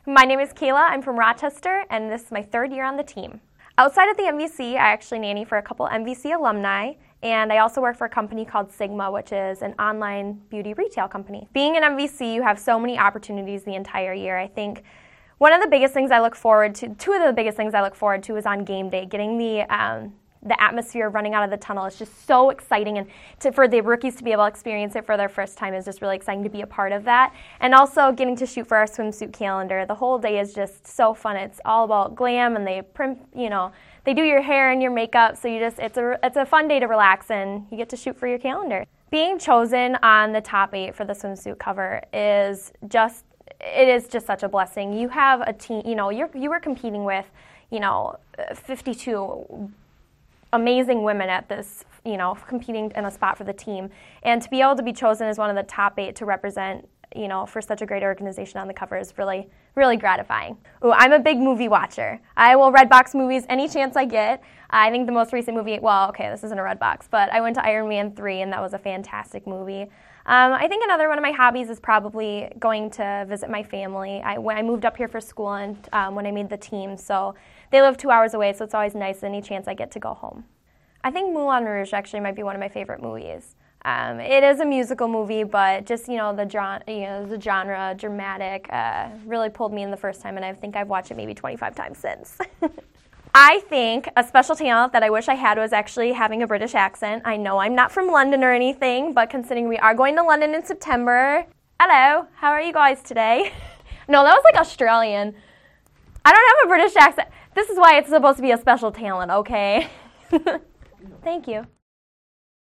My name is Kayla. I'm from Rochester, and this is my third year on the team. Outside of the MVC, I actually nanny for a couple MVC alumni, and I also work for a company called Sigma, which is an online beauty retail company. Being an MVC, you have so many opportunities the entire year. I think one of the biggest things I look forward to, two of the biggest things I look forward to is on game day, getting the atmosphere running out of the tunnel. It's just so exciting, and for the rookies to be able to experience it for their first time is just really exciting to be a part of that. And also getting to shoot for our swimsuit calendar. The whole day is just so fun. It's all about glam, and they they do your hair and your makeup, so it's a fun day to relax, and you get to shoot for your calendar. Being chosen on the top 8 for the swimsuit cover is just such a blessing. You have a team, you were competing with 52 amazing women at this, competing in a spot for the team. And to be able to be chosen as one of the top 8 to represent, for such a great organization on the cover is really, really gratifying. Ooh, I'm a big movie watcher. I will Redbox movies any chance I get. I think the most recent movie, this isn't a Redbox, but I went to Iron Man 3, and that was a fantastic movie. I think another one of my hobbies is probably going to visit my family. When I moved up here for school and when I made the team, so they live 2 hours away, so it's always nice any chance I get to go home. I think Moulin Rouge actually might be one of my favorite movies. It is a musical movie, but just the genre, dramatic, really pulled me in the first time, and I think I've watched it maybe 25 times since. I think a special talent that I wish I had was actually having a British accent. I know I'm not from London or anything, but considering we are going to London in September, hello, how are you guys today? No, that was like Australian. I don't have a British accent. This is why it's supposed to be a special talent, okay? Thank you.